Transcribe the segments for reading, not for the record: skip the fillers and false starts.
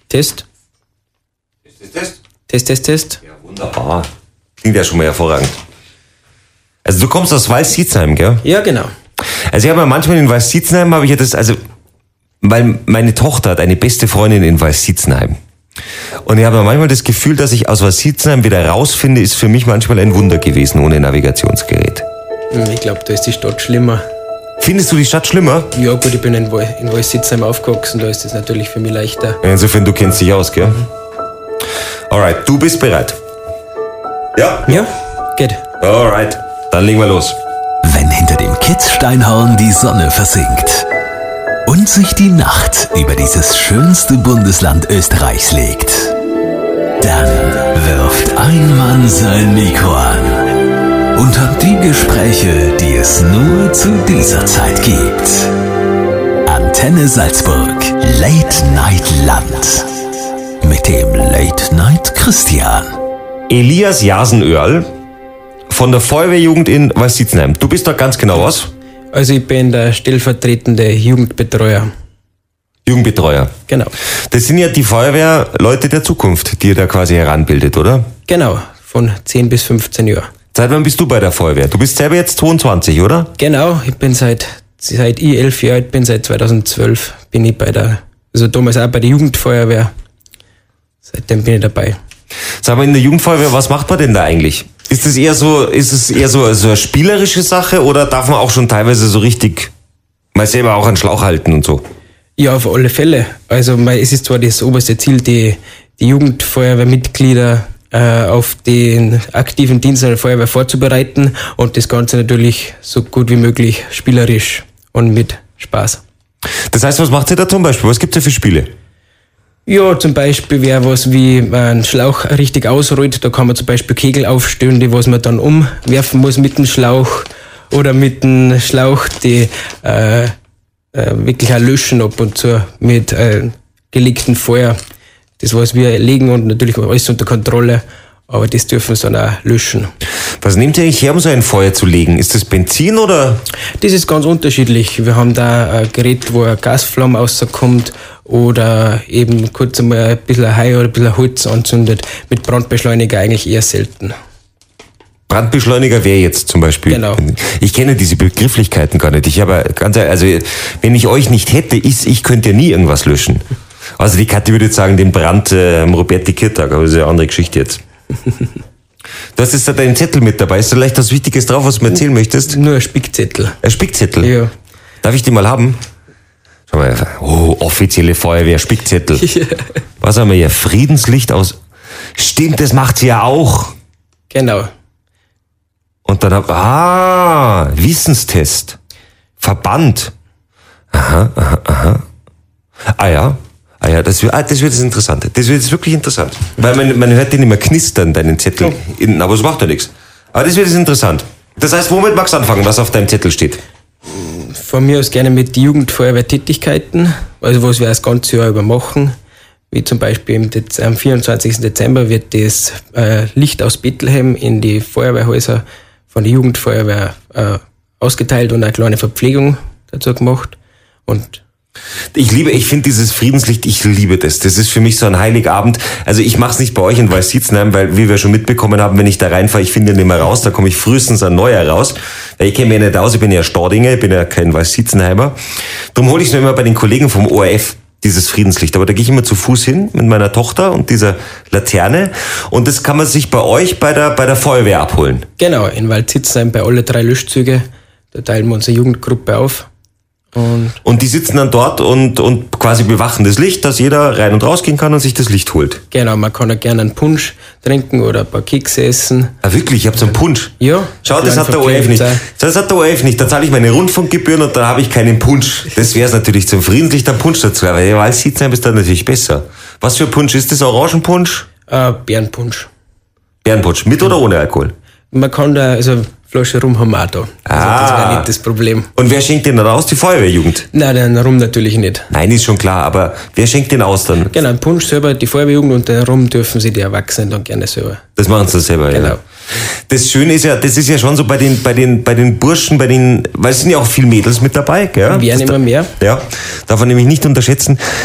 Test. Test. Ja, wunderbar. Klingt ja schon mal hervorragend. Also du kommst aus Weißsietzheim, gell? Ja, genau. Also ich habe ja manchmal in Weißsietzheim, habe ich ja das, also, weil meine Tochter hat eine beste Freundin in Weißsietzheim. Und ich habe manchmal das Gefühl, dass ich aus Weißsietzheim wieder rausfinde, ist für mich manchmal ein Wunder gewesen, ohne Navigationsgerät. Ich glaube, da ist die Stadt schlimmer. Findest du die Stadt schlimmer? Ja gut, ich bin in Weißsietzheim aufgewachsen, da ist das natürlich für mich leichter. Insofern, du kennst dich aus, gell? Alright, du bist bereit. Ja? Ja, geht. Alright, dann legen wir los. Wenn hinter dem Kitzsteinhorn die Sonne versinkt und sich die Nacht über dieses schönste Bundesland Österreichs legt, dann wirft ein Mann sein Mikro an und hat die Gespräche, die es nur zu dieser Zeit gibt. Antenne Salzburg, Late Night Land. Mit dem Late Night Christian. Elias Jasenöhrl von der Feuerwehrjugend in Weißsietzheim. Du bist da ganz genau was? Also ich bin der stellvertretende Jugendbetreuer. Jugendbetreuer. Genau. Das sind ja die Feuerwehrleute der Zukunft, die ihr da quasi heranbildet, oder? Genau, von 10 bis 15 Jahren. Seit wann bist du bei der Feuerwehr? Du bist selber jetzt 22, oder? Genau, ich bin seit ich 11 Jahre alt bin, seit 2012 bin ich also damals auch bei der Jugendfeuerwehr. Seitdem bin ich dabei. Sag mal, in der Jugendfeuerwehr, was macht man denn da eigentlich? Ist es eher so eine spielerische Sache oder darf man auch schon teilweise so richtig mal selber auch einen Schlauch halten und so? Ja, auf alle Fälle. Also es ist zwar das oberste Ziel, die Jugendfeuerwehrmitglieder auf den aktiven Dienst einer Feuerwehr vorzubereiten und das Ganze natürlich so gut wie möglich spielerisch und mit Spaß. Das heißt, was macht ihr da zum Beispiel? Was gibt's da für Spiele? Ja, zum Beispiel wäre was wie ein Schlauch richtig ausrollt, da kann man zum Beispiel Kegel aufstellen, die was man dann umwerfen muss mit dem Schlauch oder mit dem Schlauch, die wirklich auch löschen ab und zu mit gelegtem Feuer. Das was wir legen und natürlich alles unter Kontrolle, aber das dürfen sie dann auch löschen. Was nehmt ihr eigentlich her, um so ein Feuer zu legen? Ist das Benzin oder? Das ist ganz unterschiedlich. Wir haben da ein Gerät, wo eine Gasflamme rauskommt oder eben kurz einmal ein bisschen Heu oder ein bisschen Holz anzündet. Mit Brandbeschleuniger eigentlich eher selten. Brandbeschleuniger wäre jetzt zum Beispiel. Genau. Ich kenne diese Begrifflichkeiten gar nicht. Ich habe ganz ehrlich, also wenn ich euch nicht hätte, ich könnte ja nie irgendwas löschen. Also die Kathi würde jetzt sagen, den Brand Roberti Kirtag, aber das ist ja eine andere Geschichte jetzt. Du hast jetzt da deinen Zettel mit dabei. Ist da vielleicht was Wichtiges drauf, was du mir erzählen möchtest? Nur ein Spickzettel. Ein Spickzettel? Ja. Darf ich die mal haben? Schau mal, offizielle Feuerwehr, Spickzettel. Ja. Was haben wir hier? Friedenslicht aus... Stimmt, das macht sie ja auch. Genau. Und dann Wissenstest. Verband. Aha. Ah ja, das wird jetzt interessant. Das wird jetzt wirklich interessant. Weil man hört den immer knistern, deinen Zettel. Aber es macht ja nichts. Aber das wird jetzt interessant. Das heißt, womit magst du anfangen, was auf deinem Zettel steht? Von mir aus gerne mit Jugendfeuerwehrtätigkeiten, also was wir das ganze Jahr über machen. Wie zum Beispiel am 24. Dezember wird das Licht aus Bethlehem in die Feuerwehrhäuser von der Jugendfeuerwehr ausgeteilt und eine kleine Verpflegung dazu gemacht. Und ich finde dieses Friedenslicht, ich liebe das. Das ist für mich so ein Heiligabend. Also ich mache es nicht bei euch in Weißsietzheim, weil, wie wir schon mitbekommen haben, wenn ich da reinfahre, ich finde den nicht mehr raus, da komme ich frühestens ein neuer raus. Weil ich kenne mich ja nicht aus, ich bin ja Stordinger, ich bin ja kein Weißsietzheimer. Darum hole ich es nur immer bei den Kollegen vom ORF, dieses Friedenslicht. Aber da gehe ich immer zu Fuß hin mit meiner Tochter und dieser Laterne. Und das kann man sich bei euch bei der Feuerwehr abholen. Genau, in Weißsietzheim bei alle 3 Löschzüge. Da teilen wir unsere Jugendgruppe auf. Und die sitzen dann dort und quasi bewachen das Licht, dass jeder rein und rausgehen kann und sich das Licht holt. Genau, man kann auch gerne einen Punsch trinken oder ein paar Kekse essen. Ah, wirklich? Ihr habt so einen Punsch? Ja. Schau, das hat der ORF nicht. Das hat der ORF nicht. Da zahle ich meine Rundfunkgebühren und dann habe ich keinen Punsch. Das wäre es natürlich zum Friedenslicht, ein Punsch dazu. Aber ja, als Sitzheim ist dann natürlich besser. Was für ein Punsch ist das? Orangenpunsch? Bärenpunsch. Bärenpunsch. Mit oder ohne Alkohol? Man kann da, also Flasche Rum haben wir auch da. Also das wäre nicht das Problem. Und wer schenkt den dann aus? Die Feuerwehrjugend? Nein, den Rum natürlich nicht. Nein, ist schon klar, aber wer schenkt den aus dann? Genau, den Punsch selber, die Feuerwehrjugend und den Rum dürfen sie die Erwachsenen dann gerne selber. Das machen sie selber, genau. Ja. Das Schöne ist ja, das ist ja schon so bei den Burschen, weil es sind ja auch viele Mädels mit dabei, gell? Werden immer mehr. Ja, darf man nämlich nicht unterschätzen.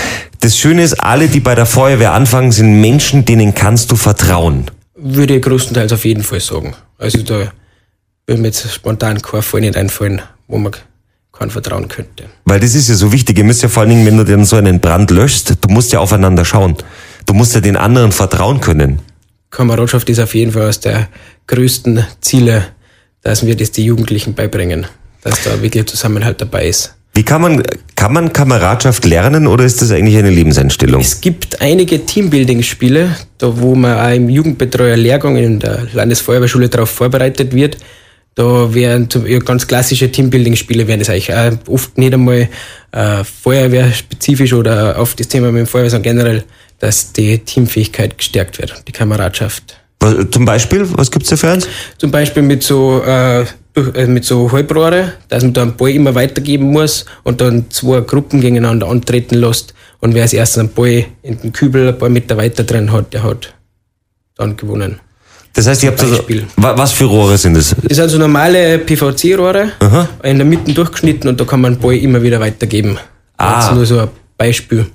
das Schöne ist, alle, die bei der Feuerwehr anfangen, sind Menschen, denen kannst du vertrauen. Würde ich größtenteils auf jeden Fall sagen. Also da würde mir jetzt spontan kein Fall nicht einfallen, wo man kein vertrauen könnte. Weil das ist ja so wichtig. Ihr müsst ja vor allen Dingen, wenn du dann so einen Brand löschst, du musst ja aufeinander schauen. Du musst ja den anderen vertrauen können. Kameradschaft ist auf jeden Fall eines der größten Ziele, dass wir das die Jugendlichen beibringen. Dass da wirklich Zusammenhalt dabei ist. Wie kann man Kameradschaft lernen oder ist das eigentlich eine Lebenseinstellung? Es gibt einige Teambuilding-Spiele, da wo man auch im Jugendbetreuer-Lehrgang in der Landesfeuerwehrschule darauf vorbereitet wird. Da werden ganz klassische Teambuilding-Spiele, werden das eigentlich auch oft nicht einmal feuerwehrspezifisch oder auf das Thema mit dem Feuerwehr, sondern generell, dass die Teamfähigkeit gestärkt wird, die Kameradschaft. Zum Beispiel, was gibt's da für eins? Zum Beispiel mit so Halbrohre, dass man da einen Ball immer weitergeben muss und dann 2 Gruppen gegeneinander antreten lässt. Und wer als erstes einen Ball in den Kübel ein paar Meter weiter drin hat, der hat dann gewonnen. Das heißt, ihr habt so, was für Rohre sind das? Das sind so normale PVC-Rohre, in der Mitte durchgeschnitten und da kann man einen Ball immer wieder weitergeben. Das ist nur so ein Beispiel.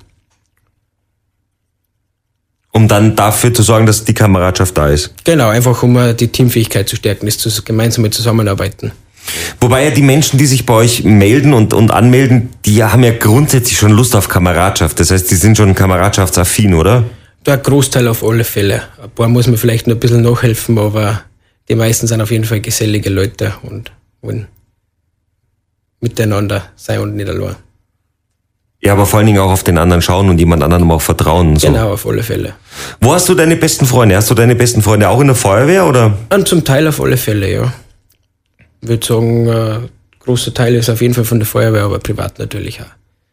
Um dann dafür zu sorgen, dass die Kameradschaft da ist. Genau, einfach um die Teamfähigkeit zu stärken, das gemeinsame Zusammenarbeiten. Wobei ja die Menschen, die sich bei euch melden und anmelden, die haben ja grundsätzlich schon Lust auf Kameradschaft. Das heißt, die sind schon kameradschaftsaffin, oder? Der Großteil auf alle Fälle. Ein paar muss man vielleicht noch ein bisschen nachhelfen, aber die meisten sind auf jeden Fall gesellige Leute und wollen miteinander sein und nicht allein. Ja, aber vor allen Dingen auch auf den anderen schauen und jemand anderem auch vertrauen. So. Genau, auf alle Fälle. Wo hast du deine besten Freunde? Hast du deine besten Freunde auch in der Feuerwehr, oder? Und zum Teil auf alle Fälle, ja. Ich würde sagen, großer Teil ist auf jeden Fall von der Feuerwehr, aber privat natürlich auch.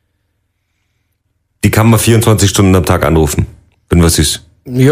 Die kann man 24 Stunden am Tag anrufen, wenn was ist. Ja.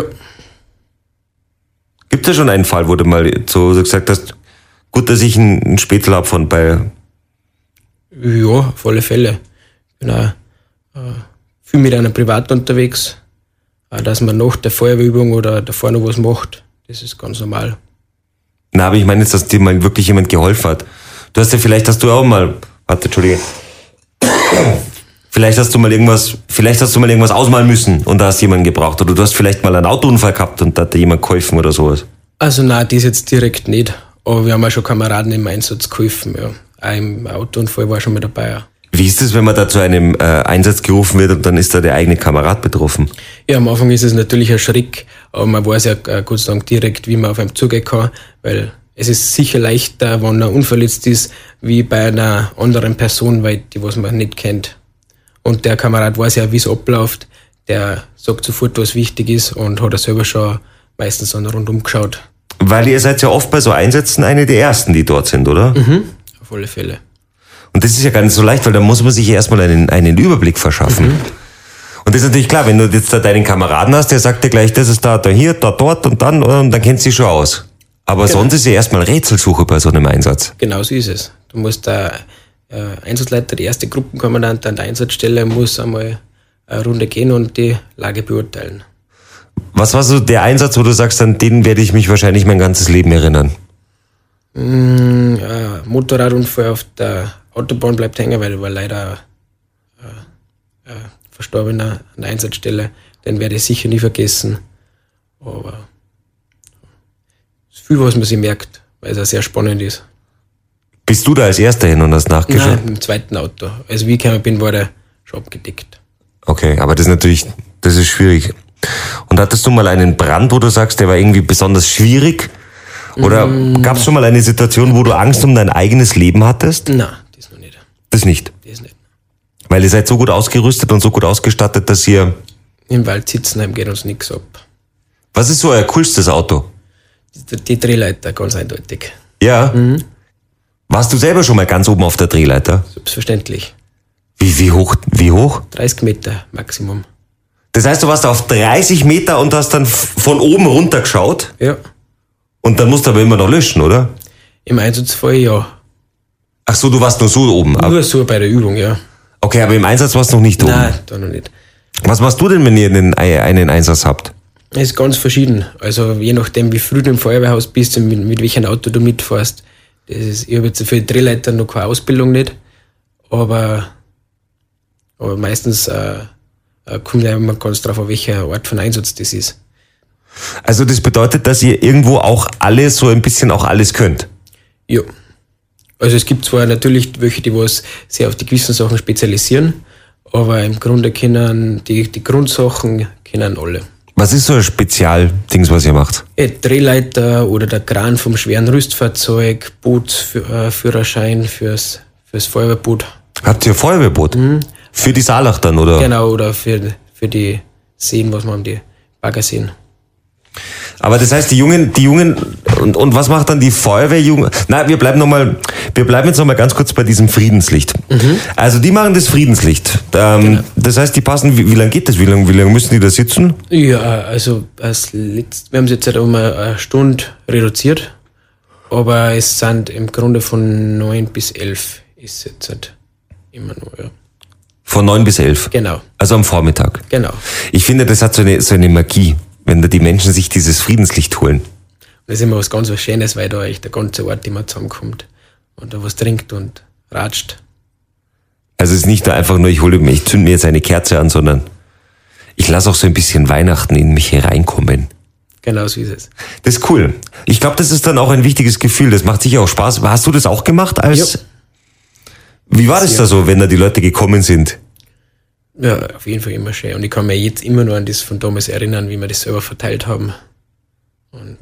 Gibt es schon einen Fall, wo du mal so gesagt hast, gut, dass ich einen Spätzl hab von bei... Ja, auf alle Fälle. Ich bin auch viel mit einer Privat unterwegs. Dass man nach der Feuerwehrübung oder davor noch was macht, das ist ganz normal. Na, aber ich meine jetzt, dass dir mal wirklich jemand geholfen hat. Du hast ja vielleicht, hast du auch mal... Warte, Entschuldige. Vielleicht hast du mal irgendwas ausmalen müssen und da hast jemand gebraucht. Oder du hast vielleicht mal einen Autounfall gehabt und da hat dir jemand geholfen oder sowas. Also nein, das jetzt direkt nicht. Aber wir haben auch schon Kameraden im Einsatz geholfen, ja. Auch im Autounfall war schon mal dabei, ja. Wie ist es, wenn man da zu einem Einsatz gerufen wird und dann ist da der eigene Kamerad betroffen? Ja, am Anfang ist es natürlich ein Schreck, aber man weiß ja Gott sei Dank direkt, wie man auf einem zugehen kann, weil es ist sicher leichter, wenn er unverletzt ist, wie bei einer anderen Person, weil die, was man nicht kennt. Und der Kamerad weiß ja, wie es abläuft, der sagt sofort, was wichtig ist und hat er selber schon meistens dann rundum geschaut. Weil ihr seid ja oft bei so Einsätzen eine der Ersten, die dort sind, oder? Mhm, auf alle Fälle. Und das ist ja gar nicht so leicht, weil da muss man sich ja erstmal einen Überblick verschaffen. Mhm. Und das ist natürlich klar, wenn du jetzt da deinen Kameraden hast, der sagt dir gleich, das ist da hier, da dort und dann kennst du dich schon aus. Aber genau. Sonst ist ja erstmal Rätselsuche bei so einem Einsatz. Genau so ist es. Du musst da Einsatzleiter, der erste Gruppenkommandant an der Einsatzstelle muss einmal eine Runde gehen und die Lage beurteilen. Was war so der Einsatz, wo du sagst, an den werde ich mich wahrscheinlich mein ganzes Leben erinnern? Motorradunfall auf der Autobahn bleibt hängen, weil war leider Verstorbener an der Einsatzstelle. Den werde ich sicher nie vergessen. Aber es ist viel, was man sich merkt, weil es auch sehr spannend ist. Bist du da als Erster hin und hast nachgeschaut? Nein, im zweiten Auto. Also wie ich gekommen bin, war der schon abgedeckt. Okay, aber das ist schwierig. Und hattest du mal einen Brand, wo du sagst, der war irgendwie besonders schwierig? Oder gab es schon mal eine Situation, wo du Angst um dein eigenes Leben hattest? Nein, das noch nicht. Das nicht? Das nicht. Weil ihr seid so gut ausgerüstet und so gut ausgestattet, dass ihr... Im Wald sitzen, geht uns nichts ab. Was ist so euer coolstes Auto? Die Drehleiter, ganz eindeutig. Ja? Mhm. Warst du selber schon mal ganz oben auf der Drehleiter? Selbstverständlich. Wie hoch? 30 Meter Maximum. Das heißt, du warst auf 30 Meter und hast dann von oben runter geschaut? Ja. Und dann musst du aber immer noch löschen, oder? Im Einsatzfall ja. Ach so, du warst nur so oben? Nur so bei der Übung, ja. Okay, aber im Einsatz warst du noch nicht oben? Nein, da noch nicht. Was machst du denn, wenn ihr einen Einsatz habt? Es ist ganz verschieden. Also je nachdem, wie früh du im Feuerwehrhaus bist und mit welchem Auto du mitfährst. Ich habe jetzt für die Drehleiter noch keine Ausbildung nicht, aber meistens kommt ja immer ganz drauf an, welcher Art von Einsatz das ist. Also das bedeutet, dass ihr irgendwo auch alle so ein bisschen auch alles könnt? Ja. Also es gibt zwar natürlich welche, die was sich auf die gewissen Sachen spezialisieren, aber im Grunde können die Grundsachen kennen alle. Was ist so ein Spezialdings, was ihr macht? Drehleiter oder der Kran vom schweren Rüstfahrzeug, Bootsführerschein fürs Feuerwehrboot. Habt ihr ein Feuerwehrboot? Für die Saalach dann, oder? Genau, oder für die Seen, was man die Baggerseen. Aber das heißt, die Jungen, und was macht dann die Feuerwehrjungen? Na, wir bleiben jetzt nochmal ganz kurz bei diesem Friedenslicht. Also die machen das Friedenslicht. Genau. Das heißt, die passen, wie lange geht das? Wie lange müssen die da sitzen? Ja, also wir haben es jetzt halt um eine Stunde reduziert, aber es sind im Grunde von 9 bis 11 ist jetzt halt immer nur, ja. Von 9 bis 11? Genau. Also am Vormittag? Genau. Ich finde, das hat so eine Magie, wenn da die Menschen sich dieses Friedenslicht holen. Und das ist immer was ganz was Schönes, weil da echt der ganze Ort immer zusammenkommt und da was trinkt und ratscht. Also es ist nicht nur einfach nur, ich zünde mir jetzt eine Kerze an, sondern ich lasse auch so ein bisschen Weihnachten in mich hereinkommen. Genau so ist es. Das ist cool. Ich glaube, das ist dann auch ein wichtiges Gefühl. Das macht sicher auch Spaß. Hast du das auch gemacht als... Ja. Wie war das da so, wenn da die Leute gekommen sind? Ja, auf jeden Fall immer schön. Und ich kann mich jetzt immer nur an das von damals erinnern, wie wir das selber verteilt haben. Und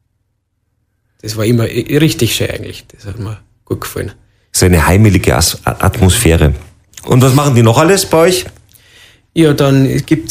das war immer richtig schön eigentlich. Das hat mir gut gefallen. So eine heimelige Atmosphäre. Und was machen die noch alles bei euch? Ja, dann gibt's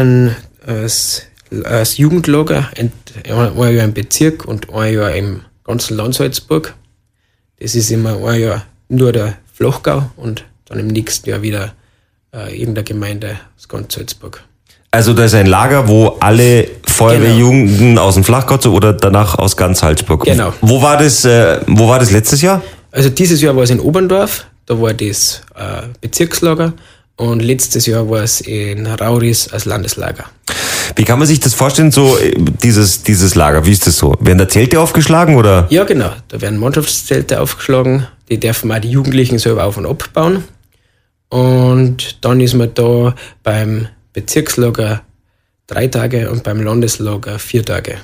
als Jugendlager ein Jahr im Bezirk und ein Jahr im ganzen Land Salzburg. Das ist immer ein Jahr nur der Flachgau und dann im nächsten Jahr wieder irgendeine Gemeinde aus ganz Salzburg. Also da ist ein Lager, wo alle Feuerwehrjugenden aus dem Flachgau oder danach aus ganz Salzburg. Genau. Wo war das letztes Jahr? Also dieses Jahr war es in Oberndorf, da war das Bezirkslager und letztes Jahr war es in Rauris als Landeslager. Wie kann man sich das vorstellen, so dieses Lager? Wie ist das so? Werden da Zelte aufgeschlagen oder? Ja, genau. Da werden Mannschaftszelte aufgeschlagen. Die dürfen auch die Jugendlichen selber auf- und abbauen. Und dann ist man da beim Bezirkslager 3 Tage und beim Landeslager 4 Tage.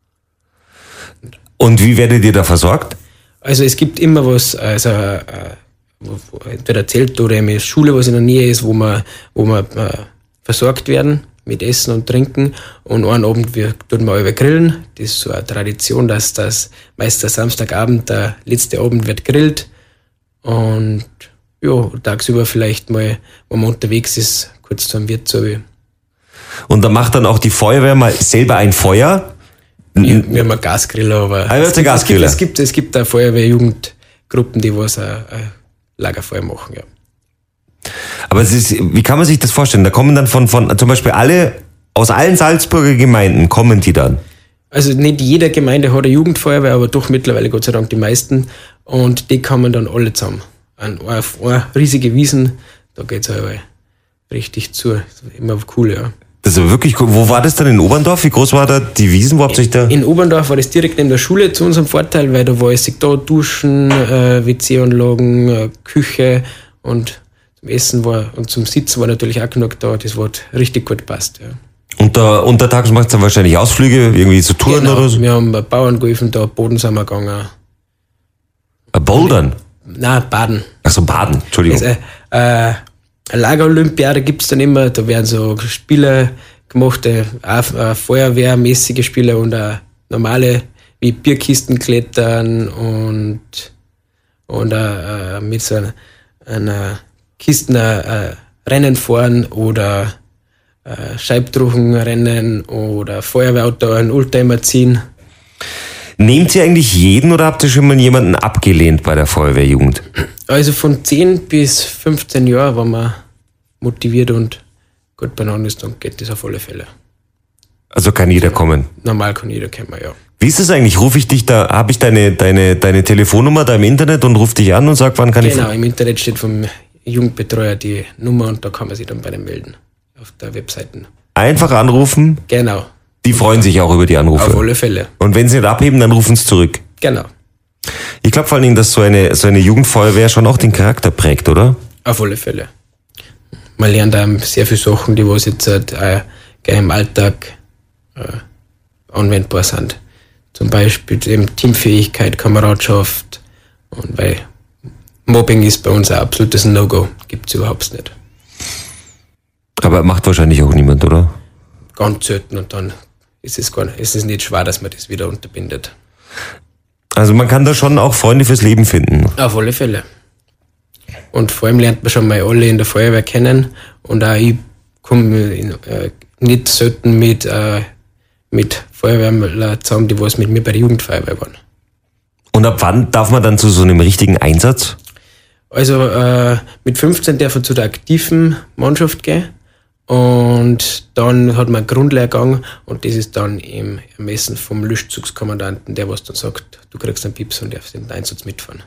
Und wie werdet ihr da versorgt? Also es gibt immer was, also entweder Zelt oder eine Schule, was in der Nähe ist, wo man versorgt werden mit Essen und Trinken. Und einen Abend tun wir alle grillen. Das ist so eine Tradition, dass das meistens Samstagabend, der letzte Abend wird grillt. Und ja, tagsüber vielleicht mal, wenn man unterwegs ist, kurz zum Wirt so wie. Und da macht dann auch die Feuerwehr mal selber ein Feuer? Wir haben einen Gasgriller, aber es gibt auch Feuerwehrjugendgruppen, die was ein Lagerfeuer machen, ja. Aber wie kann man sich das vorstellen? Da kommen dann von zum Beispiel aus allen Salzburger Gemeinden kommen die dann? Also nicht jede Gemeinde hat eine Jugendfeuerwehr, aber doch mittlerweile Gott sei Dank die meisten. Und die kommen dann alle zusammen. Eine riesige Wiesen, da geht's aber richtig zu. Immer cool, ja. Das ist wirklich cool. Wo war das dann in Oberndorf? Wie groß war da die Wiesen? Wo habt ihr euch da? In Oberndorf war das direkt neben der Schule zu unserem Vorteil, weil da war es da Duschen, WC-Anlagen, Küche und zum Essen und zum Sitzen war natürlich auch genug da. Das hat richtig gut gepasst, ja. Untertags macht es dann wahrscheinlich Ausflüge, irgendwie so Touren genau. oder so? Wir haben Bauern geholfen, da Boden sind wir gegangen. Bouldern? Nein, Baden. Ach so, Baden, Entschuldigung. Also, eine Lagerolympiade gibt's dann immer, da werden so Spiele gemacht, auch feuerwehrmäßige Spiele und auch normale, wie Bierkisten klettern und mit so einer Kisten Rennen fahren oder Scheibtruchenrennen oder Feuerwehrauto einen Oldtimer ziehen. Nehmt ihr eigentlich jeden oder habt ihr schon mal jemanden abgelehnt bei der Feuerwehrjugend? Also von 10 bis 15 Jahren, wenn man motiviert und gut beieinander ist, dann geht das auf alle Fälle. Also kann jeder kommen? Normal kann jeder kommen, ja. Wie ist es eigentlich? Rufe ich dich da, habe ich deine Telefonnummer da im Internet und rufe dich an und sag, wann kann ich... Genau, im Internet steht vom Jugendbetreuer die Nummer und da kann man sich dann bei dem melden. Auf der Webseite. Einfach anrufen? Genau. Die freuen sich auch über die Anrufe. Auf alle Fälle. Und wenn sie nicht abheben, dann rufen sie zurück. Genau. Ich glaube vor allen Dingen, dass so eine Jugendfeuerwehr schon auch den Charakter prägt, oder? Auf alle Fälle. man lernt auch sehr viele Sachen, die was jetzt halt gleich im Alltag anwendbar sind. Zum Beispiel eben Teamfähigkeit, Kameradschaft. Und weil Mobbing ist bei uns ein absolutes No-Go. Gibt es überhaupt nicht. Aber macht wahrscheinlich auch niemand, oder? Ganz selten und dann ist es nicht schwer, dass man das wieder unterbindet. Also man kann da schon auch Freunde fürs Leben finden. Auf alle Fälle. Und vor allem lernt man schon mal alle in der Feuerwehr kennen. Und auch ich komme nicht selten mit Feuerwehrler zusammen, die was mit mir bei der Jugendfeuerwehr waren. Und ab wann darf man dann zu so einem richtigen Einsatz? Also mit 15 darf man zu der aktiven Mannschaft gehen. Und dann hat man einen Grundlehrgang und das ist dann im Ermessen vom Löschzugskommandanten, der was dann sagt, du kriegst einen Pips und darfst in den Einsatz mitfahren.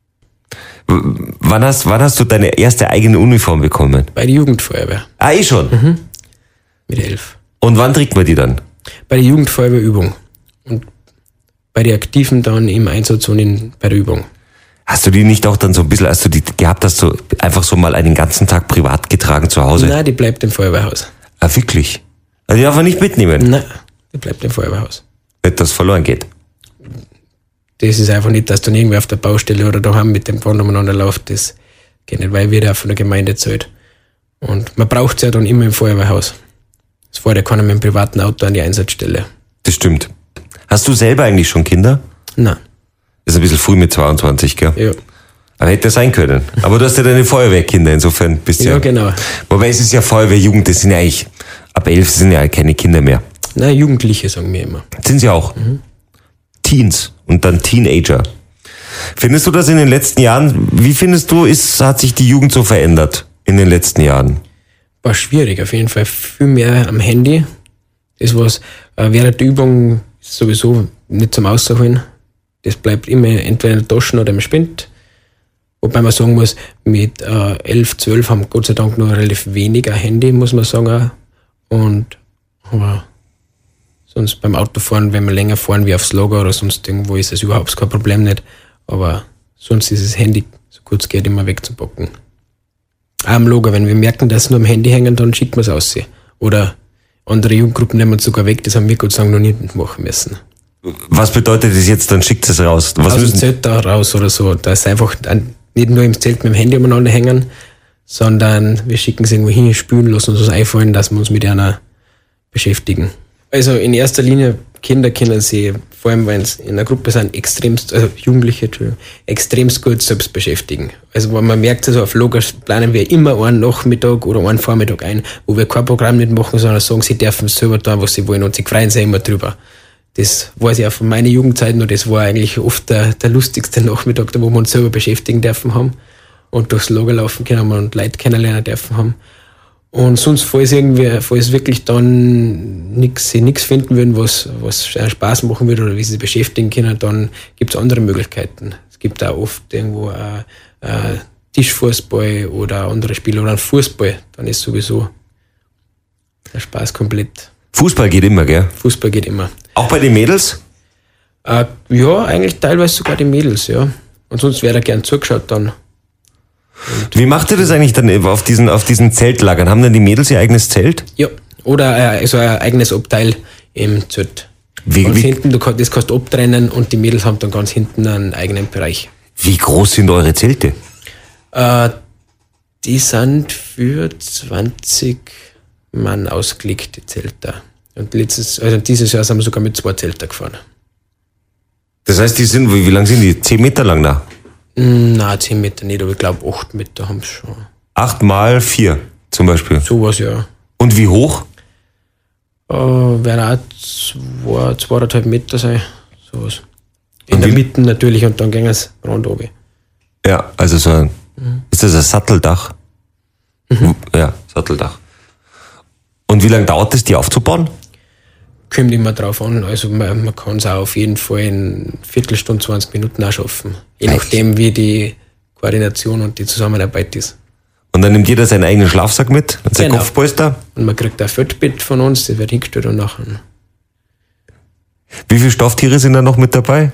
Wann hast du deine erste eigene Uniform bekommen? Bei der Jugendfeuerwehr. Ah, schon? Mhm. Mit 11. Und wann trägt man die dann? Bei der Jugendfeuerwehrübung. Und bei den Aktiven dann im Einsatz und bei der Übung. Hast du die nicht auch dann so ein bisschen, als du die gehabt hast, so einfach so mal einen ganzen Tag privat getragen zu Hause? Nein, die bleibt im Feuerwehrhaus. Ah, wirklich? Also die darf man nicht mitnehmen? Nein, die bleibt im Feuerwehrhaus. Nicht, dass verloren geht? Das ist einfach nicht, dass dann irgendwer auf der Baustelle oder daheim mit dem Gewand umeinander läuft. Das geht nicht, weil wir da von der Gemeinde zahlt. Und man braucht es ja dann immer im Feuerwehrhaus. Es fährt ja keiner mit dem privaten Auto an die Einsatzstelle. Das stimmt. Hast du selber eigentlich schon Kinder? Nein. Das ist ein bisschen früh mit 22, gell? Ja. Aber hätte sein können. Aber du hast ja deine Feuerwehrkinder, insofern bist du Ja, genau. Wobei es ist ja Feuerwehrjugend, das sind ja eigentlich, ab 11 sind ja keine Kinder mehr. Nein, Jugendliche sagen wir immer. Sind sie auch. Teens und dann Teenager. Findest du das in den letzten Jahren, wie findest du, hat sich die Jugend so verändert in den letzten Jahren? War schwierig, auf jeden Fall viel mehr am Handy. Das was während der Übung sowieso nicht zum Ausholen. Das bleibt immer entweder in der Tasche oder im Spind. Wobei man sagen muss, mit 11, 12 haben Gott sei Dank nur relativ wenig ein Handy, muss man sagen. Aber sonst beim Autofahren, wenn wir länger fahren wie aufs Lager oder sonst irgendwo, ist das überhaupt kein Problem nicht. Aber sonst ist das Handy, so kurz geht, immer wegzupacken. Auch am Lager, wenn wir merken, dass sie nur am Handy hängen, dann schicken wir es aus. Oder andere Jugendgruppen nehmen es sogar weg, das haben wir Gott sei Dank noch nicht machen müssen. Was bedeutet das jetzt, dann schickt es raus? Was aus dem Zelt da raus oder so. Da ist einfach nicht nur im Zelt mit dem Handy umeinander hängen, sondern wir schicken es irgendwo hin, spülen, lassen uns was einfallen, dass wir uns mit einer beschäftigen. Also in erster Linie, Kinder können sich, vor allem wenn es in einer Gruppe sind, Jugendliche, extremst gut selbst beschäftigen. Also wenn man merkt, also auf Lager planen wir immer einen Nachmittag oder einen Vormittag ein, wo wir kein Programm nicht machen, sondern sagen, sie dürfen selber tun, was sie wollen und sie freuen sich immer drüber. Das weiß ich auch von meiner Jugendzeit noch, das war eigentlich oft der lustigste Nachmittag, wo wir uns selber beschäftigen dürfen haben und durchs Lager laufen können und Leute kennenlernen dürfen haben. Und sonst, falls wirklich dann nichts finden würden, was Spaß machen würde oder wie sie sich beschäftigen können, dann gibt es andere Möglichkeiten. Es gibt auch oft irgendwo Tischfußball oder andere Spiele oder ein Fußball, dann ist sowieso der Spaß komplett. Fußball geht immer, gell? Fußball geht immer. Auch bei den Mädels? Ja, eigentlich teilweise sogar die Mädels, ja. Und sonst wäre er gern zugeschaut dann. Wie macht ihr das eigentlich dann auf diesen Zeltlagern? Haben dann die Mädels ihr eigenes Zelt? Ja, oder also ein eigenes Abteil im Zelt. Hinten, das kannst du abtrennen und die Mädels haben dann ganz hinten einen eigenen Bereich. Wie groß sind eure Zelte? Die sind für 20 Mann ausgelegt, die Zelte. Und dieses Jahr sind wir sogar mit 2 Zelten gefahren. Das heißt, wie lang sind die? 10 Meter lang da? Nein, 10 Meter nicht, aber ich glaube 8 Meter haben sie schon. 8 mal 4 zum Beispiel? Sowas, ja. Und wie hoch? Werden auch 2,5 Meter sein, sowas. In der Mitte natürlich und dann gehen es rund oben. Ja, also so ist das ein Satteldach? Mhm. Ja, Satteldach. Und wie lange dauert es, die aufzubauen? Kommt immer drauf an. Also man kann es auch auf jeden Fall in Viertelstunde, 20 Minuten auch schaffen. Je nachdem, wie die Koordination und die Zusammenarbeit ist. Und dann nimmt jeder seinen eigenen Schlafsack mit und sein Kopfpolster? Und man kriegt ein Fettbett von uns, das wird hingestellt und nachher. Wie viele Stofftiere sind da noch mit dabei?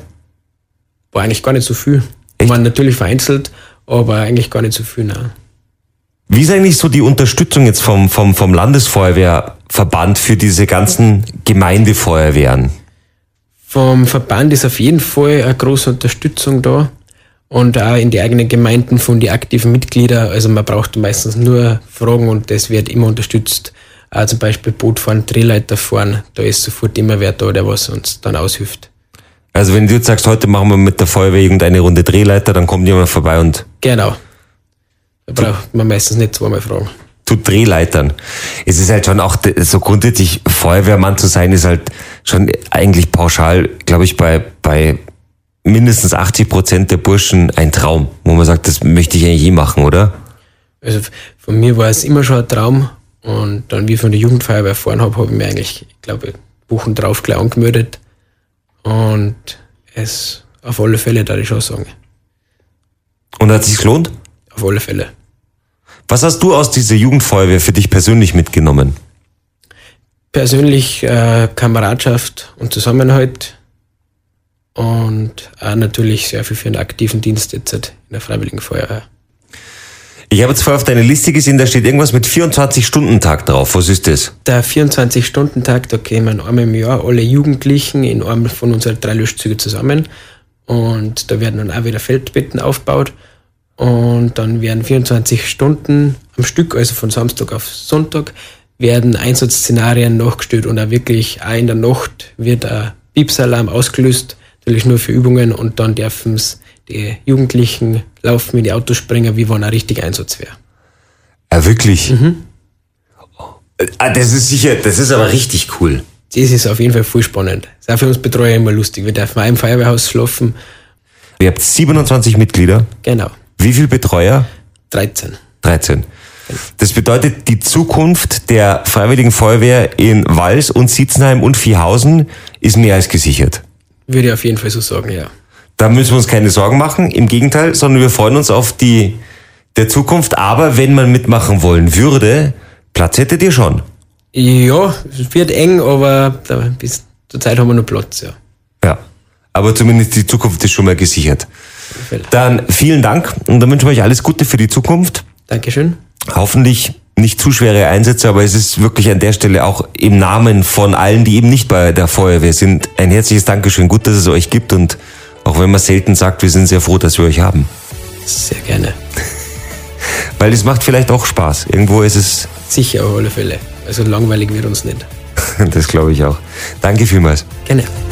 War eigentlich gar nicht so viel. Echt? Waren natürlich vereinzelt, aber eigentlich gar nicht so viel, nein. Wie ist eigentlich so die Unterstützung jetzt vom Landesfeuerwehrverband für diese ganzen Gemeindefeuerwehren? Vom Verband ist auf jeden Fall eine große Unterstützung da und auch in die eigenen Gemeinden von den aktiven Mitgliedern. Also man braucht meistens nur Fragen und das wird immer unterstützt. Auch zum Beispiel Boot fahren, Drehleiter fahren, da ist sofort immer wer da, der was uns dann aushilft. Also wenn du jetzt sagst, heute machen wir mit der Feuerwehr irgendeine Runde Drehleiter, dann kommt jemand vorbei und... Genau. Da braucht man meistens nicht zweimal fragen. Tut Drehleitern. Es ist halt schon auch so grundsätzlich, Feuerwehrmann zu sein, ist halt schon eigentlich pauschal, glaube ich, bei mindestens 80% der Burschen ein Traum, wo man sagt, das möchte ich eigentlich je machen, oder? Also von mir war es immer schon ein Traum und dann, wie ich von der Jugendfeuerwehr erfahren habe ich mir eigentlich, ich glaube, Wochen drauf gleich angemeldet und es auf alle Fälle, da ich schon sagen. Und hat es sich gelohnt? Auf alle Fälle. Was hast du aus dieser Jugendfeuerwehr für dich persönlich mitgenommen? Persönlich Kameradschaft und Zusammenhalt und auch natürlich sehr viel für den aktiven Dienst jetzt in der Freiwilligen Feuerwehr. Ich habe jetzt vorher auf deine Liste gesehen, da steht irgendwas mit 24-Stunden-Tag drauf. Was ist das? Der 24-Stunden-Tag, da kommen einmal im Jahr alle Jugendlichen in einem von unseren 3 Löschzügen zusammen und da werden dann auch wieder Feldbetten aufgebaut. Und dann werden 24 Stunden am Stück, also von Samstag auf Sonntag, werden Einsatzszenarien nachgestellt und auch wirklich auch in der Nacht wird ein Piepsalarm ausgelöst, natürlich nur für Übungen und dann dürfen die Jugendlichen laufen, in die Autos springen, wie wenn ein richtiger Einsatz wäre. Ja, wirklich? Das ist aber richtig cool. Das ist auf jeden Fall voll spannend. Das ist auch für uns Betreuer immer lustig. Wir dürfen auch im Feuerwehrhaus schlafen. Ihr habt 27 Mitglieder. Genau. Wie viele Betreuer? 13. 13. Das bedeutet, die Zukunft der Freiwilligen Feuerwehr in Wals und Sitzenheim und Viehhausen ist mehr als gesichert. Würde ich auf jeden Fall so sagen, ja. Da müssen wir uns keine Sorgen machen, im Gegenteil, sondern wir freuen uns auf der Zukunft. Aber wenn man mitmachen wollen würde, Platz hättet ihr schon. Ja, es wird eng, aber bis zur Zeit haben wir noch Platz, ja. Ja, aber zumindest die Zukunft ist schon mal gesichert. Dann vielen Dank und dann wünschen wir euch alles Gute für die Zukunft. Dankeschön. Hoffentlich nicht zu schwere Einsätze, aber es ist wirklich an der Stelle auch im Namen von allen, die eben nicht bei der Feuerwehr sind, ein herzliches Dankeschön. Gut, dass es euch gibt und auch wenn man selten sagt, wir sind sehr froh, dass wir euch haben. Sehr gerne. Weil es macht vielleicht auch Spaß. Irgendwo ist es... Sicher, auf alle Fälle. Also langweilig wird uns nicht. Das glaube ich auch. Danke vielmals. Gerne.